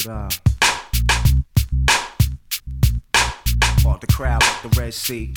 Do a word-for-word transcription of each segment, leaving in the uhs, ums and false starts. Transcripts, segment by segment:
What up? Part the crowd like the Red Sea.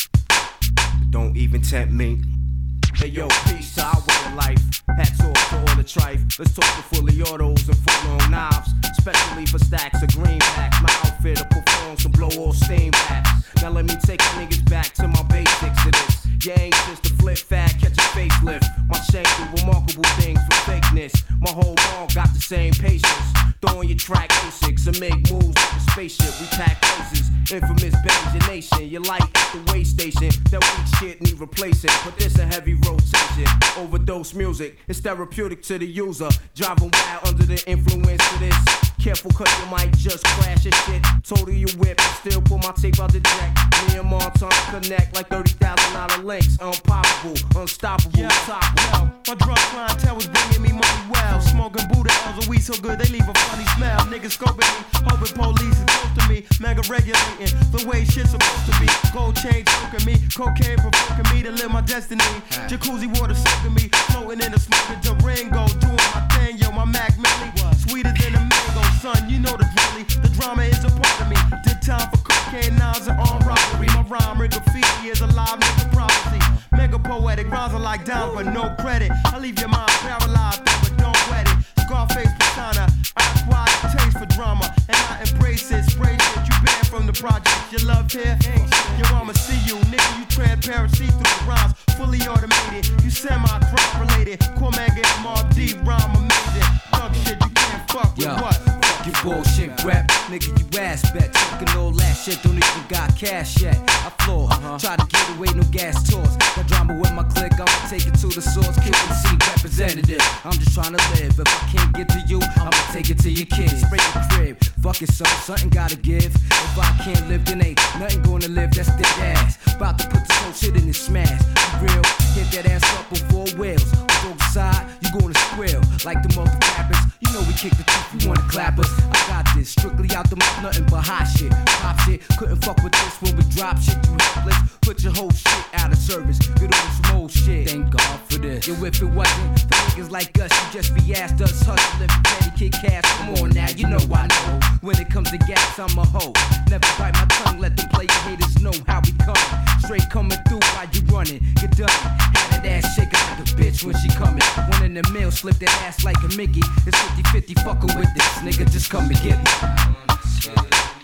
Don't even tempt me. Hey yo, peace to our way of life. Hats off to all the trife. Let's talk to fully autos and full-on knives. Especially for stacks of greenbacks. My outfit will perform some blow-off steam raps. Now let me take you niggas back to my basics of this. You ain't just a flip fat, catch a facelift. My shank do remarkable things for fakeness. My whole ball got the same patience. Throwing your track basics and make moves like a spaceship. We pack places, infamous Benja Nation. You like at the way station. That weak shit need replacing. But this a heavy rotation. Overdose music, it's therapeutic to the user. Driving wild under the influence of this. Careful cause you might just crash your shit. Total you whip and still pull my tape out the jack. Me and Monton connect like thirty thousand dollar links. Unpoppable, unstoppable, yeah, toppable. Yo, my drug clientele was bringing me money well. Smoking Buddha L's and weed so good they leave a funny smell. Niggas scoping me, hoping police is close to me. Mega regulating the way shit's supposed to be. Gold chain choking me, cocaine provoking me to live my destiny. Jacuzzi water soaking me, floating in the smoking Durango. Doing my thing, yo, my Mac Millie. Sweeter than a mango, son, you know the drilly. The drama is a part of me. Did time for cocaine, knives and armed robbery. My rhyme and graffiti is a live nigga prophecy. Mega poetic, rhymes are like down but no credit. I leave your mind paralyzed, but don't wet it. Scarface persona, I acquired a taste for drama, and I embrace it. Spray shit, you banned from the project. You loved here, yo, I'ma see you, nigga. You transparent, see through the rhymes, fully automated. You semi-crime related. Cormac and Mark D, rhyme amazing. Fuck shit, you can't fuck with Yo, what? Fuck your bullshit rap, nigga. You ass bet, talking all that shit. Don't even got cash yet. I floor, uh-huh. Try to get away, no gas tours. Got drama with my clique, I'ma take it to the source. K N C representative. I'm just trying to live. If I can't get to you, I'ma take it to your kids. Break the crib, fuck it, son. Something gotta give. If I can't live, then ain't nothing gonna live. That's the ass. About to put this whole shit in the smash. You real, get that ass up on four wheels. Go side, you gonna squeal like the mother clappers. You know we kick the truth, you wanna clap us. I got this, strictly out the mouth, nothing but hot shit. Pop shit, couldn't fuck with this when we drop shit. You helpless, put your whole shit out of service. Good on some old shit. Thank God for this. Yo, if it wasn't for niggas like us, you just be asked us hustling for petty kick cash. Come on now, you know I know. When it comes to gas, I'm a hoe. Never bite my tongue, let them player haters know how we come. Straight coming through while you running. Get done. Had that ass shaking like a bitch when she coming. One in the mill, slip that ass like a Mickey. It's fifty fifty, fucking with this nigga, just come and get me.